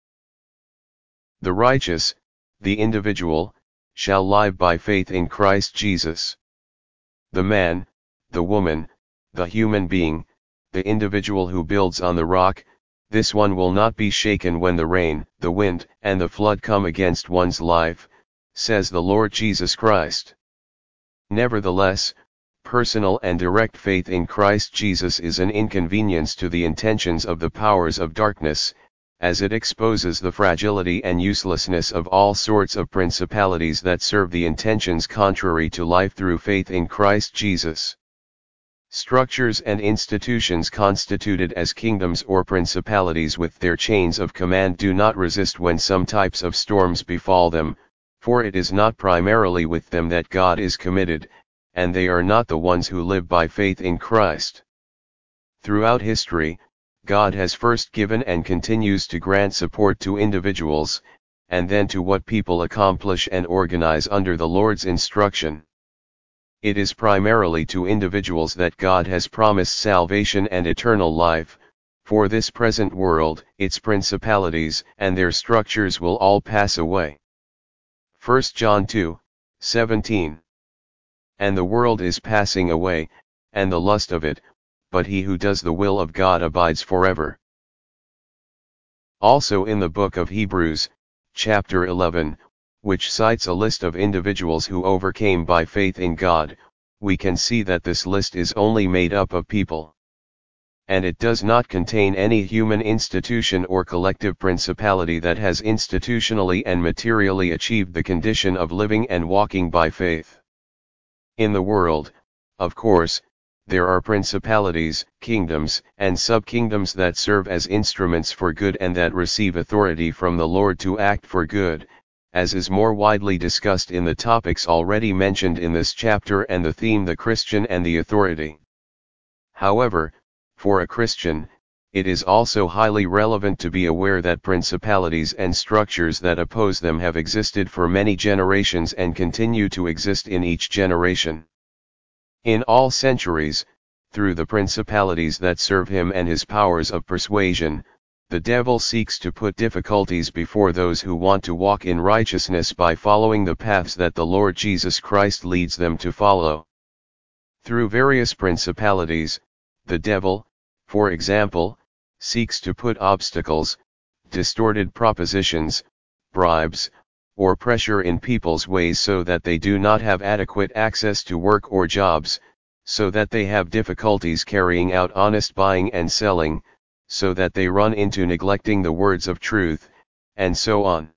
The righteous, the individual, shall live by faith in Christ Jesus. The man, the woman, the human being, the individual who builds on the rock, this one will not be shaken when the rain, the wind, and the flood come against one's life, says the Lord Jesus Christ. Nevertheless, personal and direct faith in Christ Jesus is an inconvenience to the intentions of the powers of darkness, as it exposes the fragility and uselessness of all sorts of principalities that serve the intentions contrary to life through faith in Christ Jesus. Structures and institutions constituted as kingdoms or principalities with their chains of command do not resist when some types of storms befall them, for it is not primarily with them that God is committed, and they are not the ones who live by faith in Christ. Throughout history, God has first given and continues to grant support to individuals, and then to what people accomplish and organize under the Lord's instruction. It is primarily to individuals that God has promised salvation and eternal life. For this present world, its principalities and their structures will all pass away. First John two, seventeen. And the world is passing away, and the lust of it, but he who does the will of God abides forever. Also in the book of Hebrews, chapter eleven, which cites a list of individuals who overcame by faith in God, we can see that this list is only made up of people. And it does not contain any human institution or collective principality that has institutionally and materially achieved the condition of living and walking by faith. In the world, of course, there are principalities, kingdoms, and subkingdoms that serve as instruments for good and that receive authority from the Lord to act for good, as is more widely discussed in the topics already mentioned in this chapter and the theme the Christian and the authority. However, for a Christian, it is also highly relevant to be aware that principalities and structures that oppose them have existed for many generations and continue to exist in each generation. In all centuries, through the principalities that serve him and his powers of persuasion, the devil seeks to put difficulties before those who want to walk in righteousness by following the paths that the Lord Jesus Christ leads them to follow. Through various principalities, the devil, for example, seeks to put obstacles, distorted propositions, bribes, or pressure in people's ways so that they do not have adequate access to work or jobs, so that they have difficulties carrying out honest buying and selling, so that they run into neglecting the words of truth, and so on.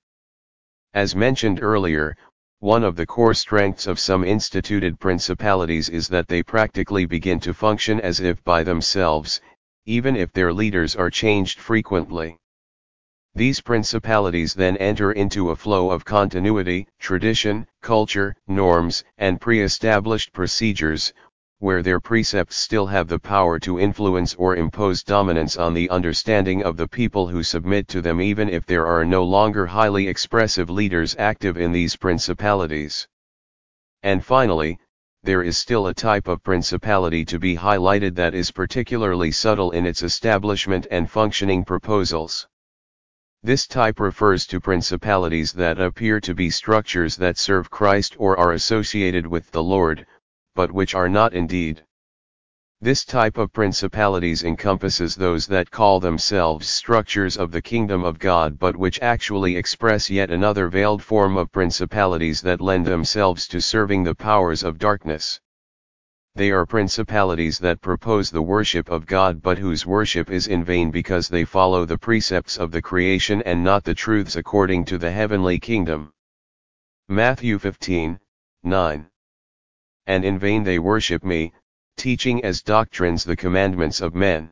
As mentioned earlier, one of the core strengths of some instituted principalities is that they practically begin to function as if by themselves, even if their leaders are changed frequently. These principalities then enter into a flow of continuity, tradition, culture, norms, and pre-established procedures, where their precepts still have the power to influence or impose dominance on the understanding of the people who submit to them, even if there are no longer highly expressive leaders active in these principalities. And finally, there is still a type of principality to be highlighted that is particularly subtle in its establishment and functioning proposals. This type refers to principalities that appear to be structures that serve Christ or are associated with the Lord, but which are not indeed. This type of principalities encompasses those that call themselves structures of the kingdom of God but which actually express yet another veiled form of principalities that lend themselves to serving the powers of darkness. They are principalities that propose the worship of God but whose worship is in vain because they follow the precepts of the creation and not the truths according to the heavenly kingdom. Matthew fifteen, nine. And in vain they worship me, teaching as doctrines the commandments of men.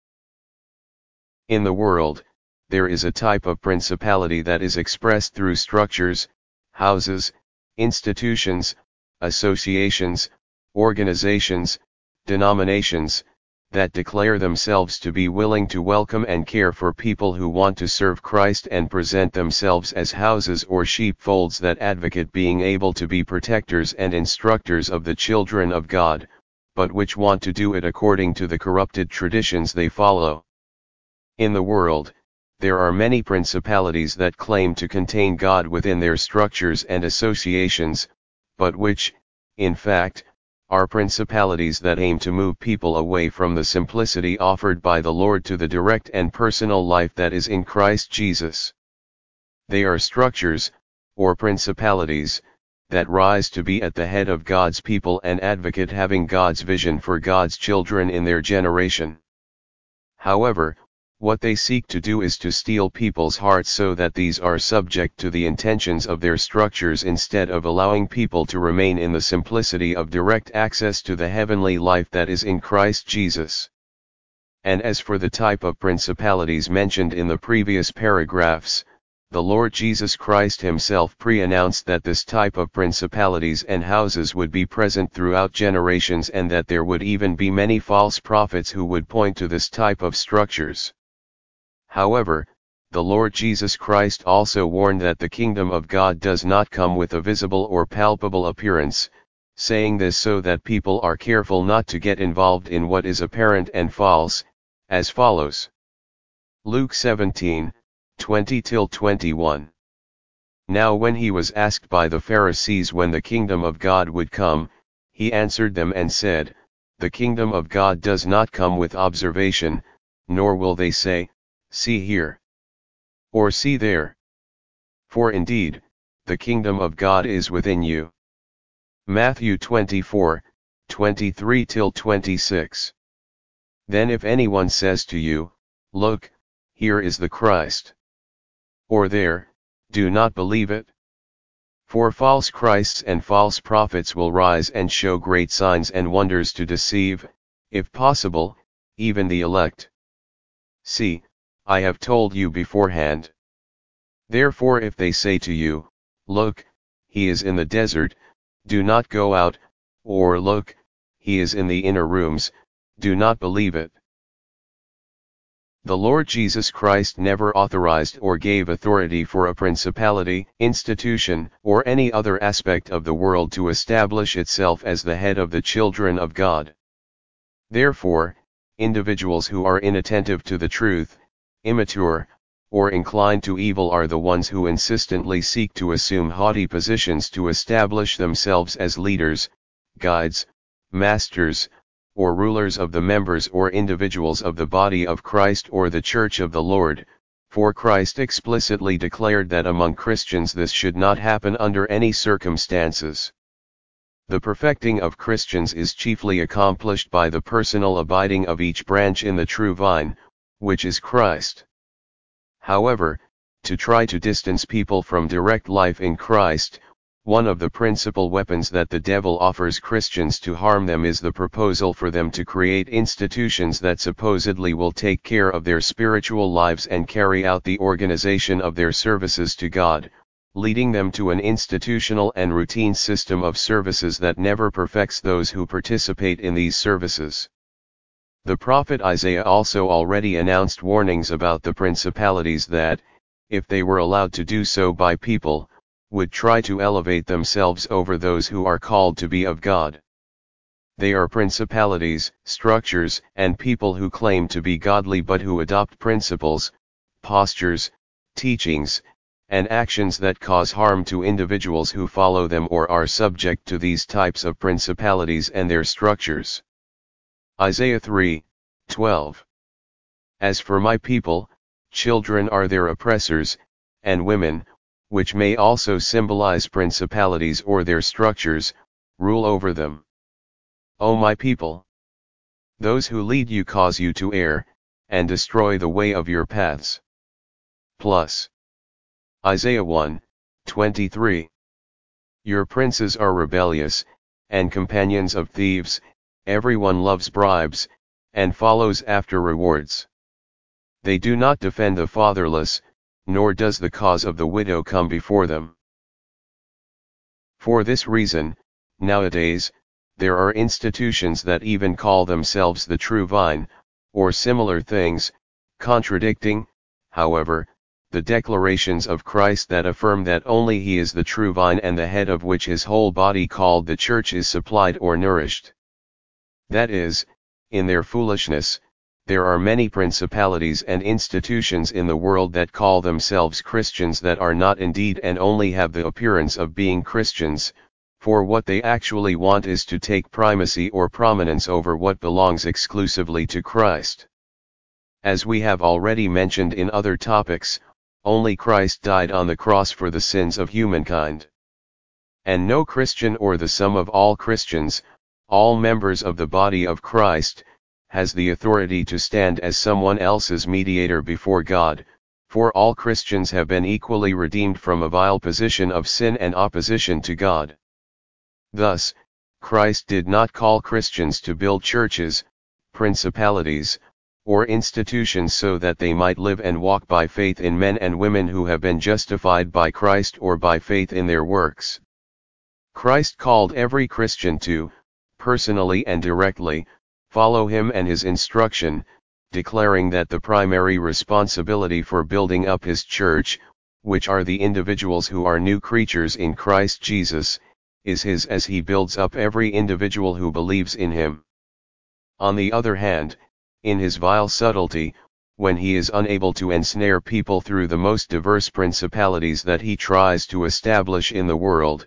In the world, there is a type of principality that is expressed through structures, houses, institutions, associations, organizations, denominations, that declare themselves to be willing to welcome and care for people who want to serve Christ and present themselves as houses or sheepfolds that advocate being able to be protectors and instructors of the children of God, but which want to do it according to the corrupted traditions they follow. In the world, there are many principalities that claim to contain God within their structures and associations, but which, in fact, are principalities that aim to move people away from the simplicity offered by the Lord to the direct and personal life that is in Christ Jesus. They are structures, or principalities, that rise to be at the head of God's people and advocate having God's vision for God's children in their generation. However, what they seek to do is to steal people's hearts so that these are subject to the intentions of their structures instead of allowing people to remain in the simplicity of direct access to the heavenly life that is in Christ Jesus. And as for the type of principalities mentioned in the previous paragraphs, the Lord Jesus Christ himself pre-announced that this type of principalities and houses would be present throughout generations and that there would even be many false prophets who would point to this type of structures. However, the Lord Jesus Christ also warned that the kingdom of God does not come with a visible or palpable appearance, saying this so that people are careful not to get involved in what is apparent and false, as follows. Luke seventeen, twenty to twenty-one. Now when he was asked by the Pharisees when the kingdom of God would come, He answered them and said, The kingdom of God does not come with observation, nor will they say, See here, or see there. For indeed, the kingdom of God is within you. Matthew twenty-four, twenty-three till twenty-six. Then if anyone says to you, Look, here is the Christ, or there, do not believe it. For false Christs and false prophets will rise and show great signs and wonders to deceive, if possible, even the elect. See, I have told you beforehand. Therefore if they say to you, Look, he is in the desert, do not go out, or look, he is in the inner rooms, do not believe it. The Lord Jesus Christ never authorized or gave authority for a principality, institution, or any other aspect of the world to establish itself as the head of the children of God. Therefore, individuals who are inattentive to the truth, immature, or inclined to evil are the ones who insistently seek to assume haughty positions to establish themselves as leaders, guides, masters, or rulers of the members or individuals of the body of Christ or the Church of the Lord, for Christ explicitly declared that among Christians this should not happen under any circumstances. The perfecting of Christians is chiefly accomplished by the personal abiding of each branch in the true vine, which is Christ. However, to try to distance people from direct life in Christ, one of the principal weapons that the devil offers Christians to harm them is the proposal for them to create institutions that supposedly will take care of their spiritual lives and carry out the organization of their services to God, leading them to an institutional and routine system of services that never perfects those who participate in these services. The prophet Isaiah also already announced warnings about the principalities that, if they were allowed to do so by people, would try to elevate themselves over those who are called to be of God. They are principalities, structures, and people who claim to be godly but who adopt principles, postures, teachings, and actions that cause harm to individuals who follow them or are subject to these types of principalities and their structures. Isaiah three, twelve. As for my people, children are their oppressors, and women, which may also symbolize principalities or their structures, rule over them. O my people! Those who lead you cause you to err, and destroy the way of your paths. Plus. Isaiah one, twenty-three. Your princes are rebellious, and companions of thieves, everyone loves bribes, and follows after rewards. They do not defend the fatherless, nor does the cause of the widow come before them. For this reason, nowadays, there are institutions that even call themselves the true vine, or similar things, contradicting, however, the declarations of Christ that affirm that only He is the true vine and the head of which His whole body called the church is supplied or nourished. That is, in their foolishness, there are many principalities and institutions in the world that call themselves Christians that are not indeed and only have the appearance of being Christians, for what they actually want is to take primacy or prominence over what belongs exclusively to Christ. As we have already mentioned in other topics, only Christ died on the cross for the sins of humankind. And no Christian or the sum of all Christians, all members of the body of Christ, has the authority to stand as someone else's mediator before God, for all Christians have been equally redeemed from a vile position of sin and opposition to God. Thus, Christ did not call Christians to build churches, principalities, or institutions so that they might live and walk by faith in men and women who have been justified by Christ or by faith in their works. Christ called every Christian to, personally and directly, follow Him and His instruction, declaring that the primary responsibility for building up His church, which are the individuals who are new creatures in Christ Jesus, is His as He builds up every individual who believes in Him. On the other hand, in His vile subtlety, when He is unable to ensnare people through the most diverse principalities that He tries to establish in the world,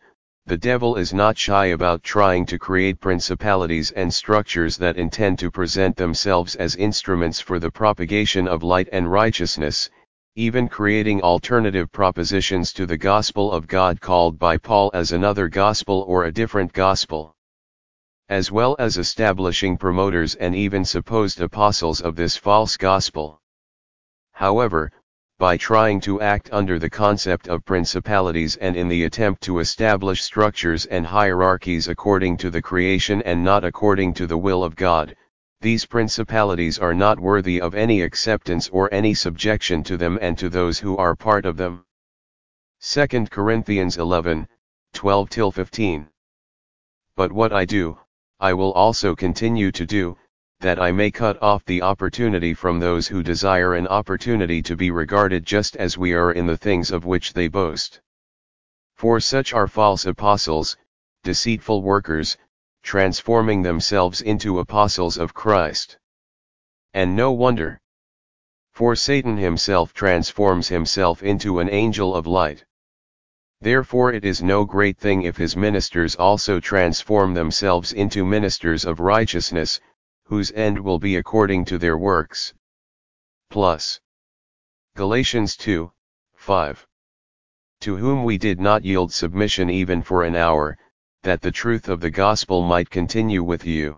the devil is not shy about trying to create principalities and structures that intend to present themselves as instruments for the propagation of light and righteousness, even creating alternative propositions to the gospel of God called by Paul as another gospel or a different gospel, as well as establishing promoters and even supposed apostles of this false gospel. However, by trying to act under the concept of principalities and in the attempt to establish structures and hierarchies according to the creation and not according to the will of God, these principalities are not worthy of any acceptance or any subjection to them and to those who are part of them. Second Corinthians eleven, twelve to fifteen. But what I do, I will also continue to do, that I may cut off the opportunity from those who desire an opportunity to be regarded just as we are in the things of which they boast. For such are false apostles, deceitful workers, transforming themselves into apostles of Christ. And no wonder. For Satan himself transforms himself into an angel of light. Therefore it is no great thing if his ministers also transform themselves into ministers of righteousness, whose end will be according to their works. Plus. Galatians two, five. To whom we did not yield submission even for an hour, that the truth of the gospel might continue with you.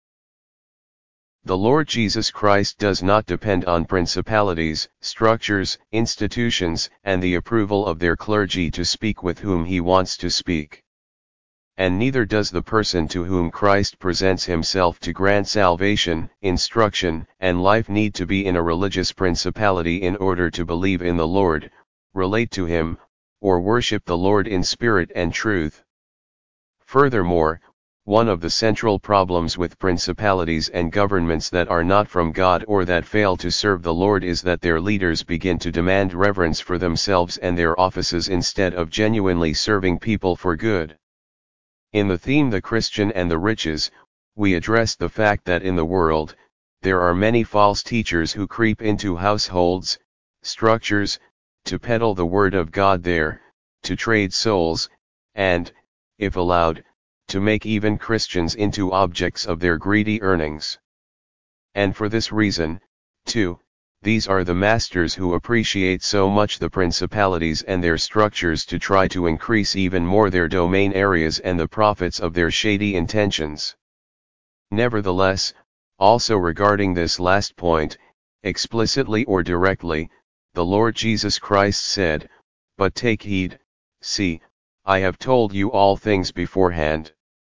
The Lord Jesus Christ does not depend on principalities, structures, institutions, and the approval of their clergy to speak with whom he wants to speak. And neither does the person to whom Christ presents himself to grant salvation, instruction, and life need to be in a religious principality in order to believe in the Lord, relate to him, or worship the Lord in spirit and truth. Furthermore, one of the central problems with principalities and governments that are not from God or that fail to serve the Lord is that their leaders begin to demand reverence for themselves and their offices instead of genuinely serving people for good. In the theme The Christian and the Riches, we address the fact that in the world, there are many false teachers who creep into households, structures, to peddle the word of God there, to trade souls, and, if allowed, to make even Christians into objects of their greedy earnings. And for this reason, too, these are the masters who appreciate so much the principalities and their structures to try to increase even more their domain areas and the profits of their shady intentions. Nevertheless, also regarding this last point, explicitly or directly, the Lord Jesus Christ said, "But take heed, see, I have told you all things beforehand."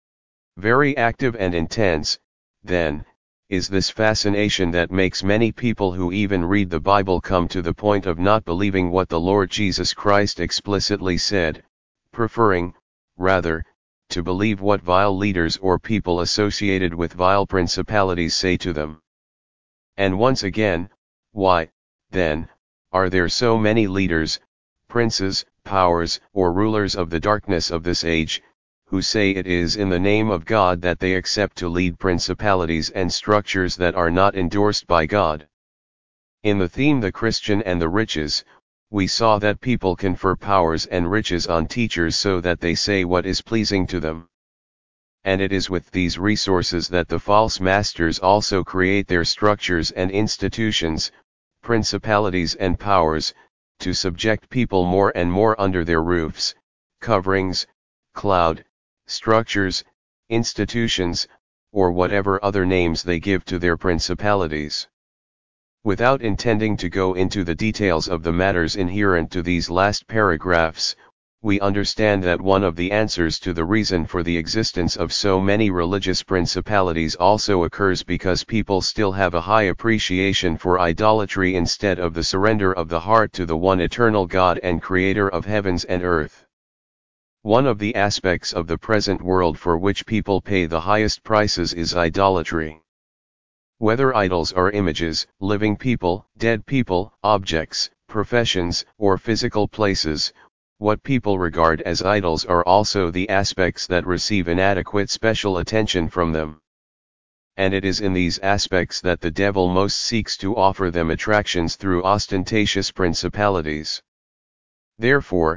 Very active and intense, then, is this fascination that makes many people who even read the Bible come to the point of not believing what the Lord Jesus Christ explicitly said, preferring, rather, to believe what vile leaders or people associated with vile principalities say to them. And once again, why, then, are there so many leaders, princes, powers, or rulers of the darkness of this age, who say it is in the name of God that they accept to lead principalities and structures that are not endorsed by God? In the theme The Christian and the Riches, we saw that people confer powers and riches on teachers so that they say what is pleasing to them. And it is with these resources that the false masters also create their structures and institutions, principalities and powers, to subject people more and more under their roofs, coverings, cloud, structures, institutions, or whatever other names they give to their principalities. Without intending to go into the details of the matters inherent to these last paragraphs, we understand that one of the answers to the reason for the existence of so many religious principalities also occurs because people still have a high appreciation for idolatry instead of the surrender of the heart to the one eternal God and Creator of heavens and earth. One of the aspects of the present world for which people pay the highest prices is idolatry. Whether idols are images, living people, dead people, objects, professions, or physical places, what people regard as idols are also the aspects that receive inadequate special attention from them. And it is in these aspects that the devil most seeks to offer them attractions through ostentatious principalities. Therefore,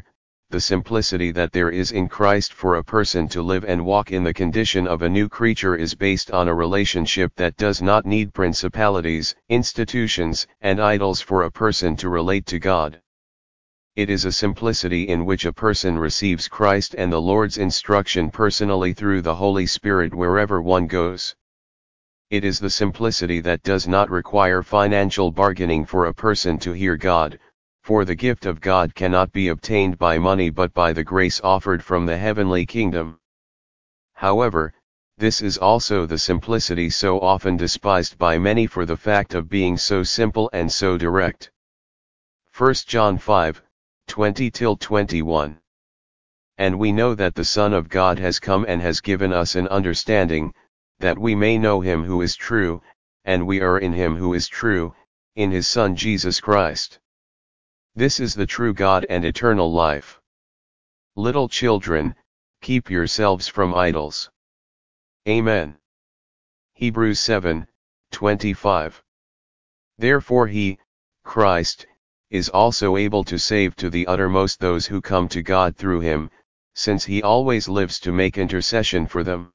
the simplicity that there is in Christ for a person to live and walk in the condition of a new creature is based on a relationship that does not need principalities, institutions, and idols for a person to relate to God. It is a simplicity in which a person receives Christ and the Lord's instruction personally through the Holy Spirit wherever one goes. It is the simplicity that does not require financial bargaining for a person to hear God, for the gift of God cannot be obtained by money but by the grace offered from the heavenly kingdom. However, this is also the simplicity so often despised by many for the fact of being so simple and so direct. First John five, twenty to twenty-one. And we know that the Son of God has come and has given us an understanding, that we may know him who is true, and we are in him who is true, in his Son Jesus Christ. This is the true God and eternal life. Little children, keep yourselves from idols. Amen. Hebrews seven, twenty-five. Therefore he, Christ, is also able to save to the uttermost those who come to God through him, since he always lives to make intercession for them.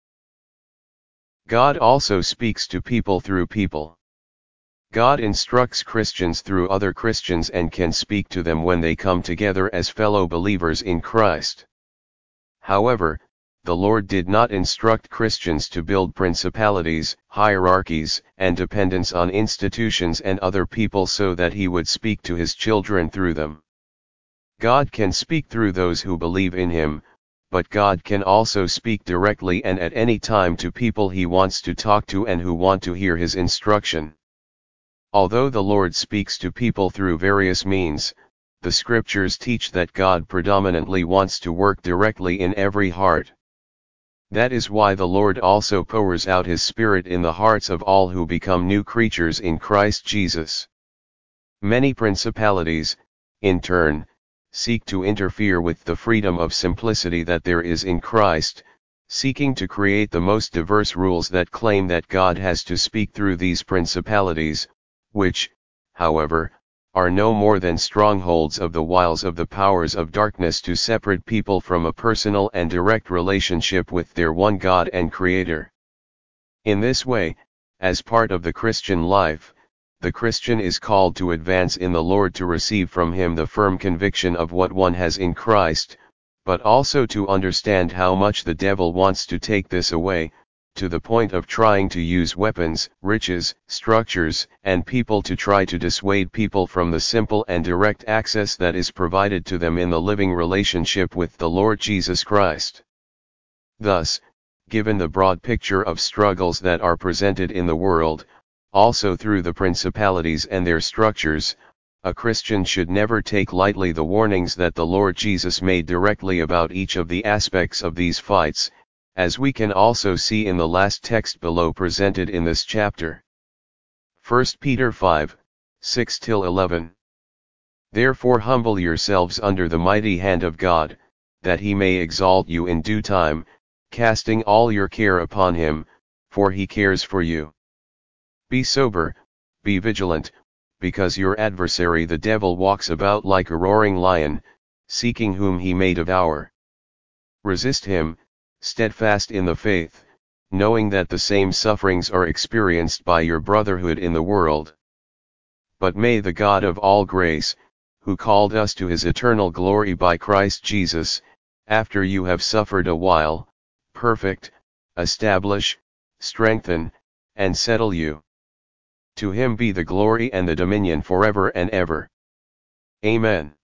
God also speaks to people through people. God instructs Christians through other Christians and can speak to them when they come together as fellow believers in Christ. However, the Lord did not instruct Christians to build principalities, hierarchies, and dependence on institutions and other people so that he would speak to his children through them. God can speak through those who believe in him, but God can also speak directly and at any time to people he wants to talk to and who want to hear his instruction. Although the Lord speaks to people through various means, the scriptures teach that God predominantly wants to work directly in every heart. That is why the Lord also pours out his Spirit in the hearts of all who become new creatures in Christ Jesus. Many principalities, in turn, seek to interfere with the freedom of simplicity that there is in Christ, seeking to create the most diverse rules that claim that God has to speak through these principalities, which, however, are no more than strongholds of the wiles of the powers of darkness to separate people from a personal and direct relationship with their one God and Creator. In this way, as part of the Christian life, the Christian is called to advance in the Lord to receive from him the firm conviction of what one has in Christ, but also to understand how much the devil wants to take this away, to the point of trying to use weapons, riches, structures, and people to try to dissuade people from the simple and direct access that is provided to them in the living relationship with the Lord Jesus Christ. Thus, given the broad picture of struggles that are presented in the world, also through the principalities and their structures, a Christian should never take lightly the warnings that the Lord Jesus made directly about each of the aspects of these fights, as we can also see in the last text below presented in this chapter. First Peter five, six to eleven. Therefore humble yourselves under the mighty hand of God, that he may exalt you in due time, casting all your care upon him, for he cares for you. Be sober, be vigilant, because your adversary the devil walks about like a roaring lion, seeking whom he may devour. Resist him, steadfast in the faith, knowing that the same sufferings are experienced by your brotherhood in the world. But may the God of all grace, who called us to his eternal glory by Christ Jesus, after you have suffered a while, perfect, establish, strengthen, and settle you. To him be the glory and the dominion forever and ever. Amen.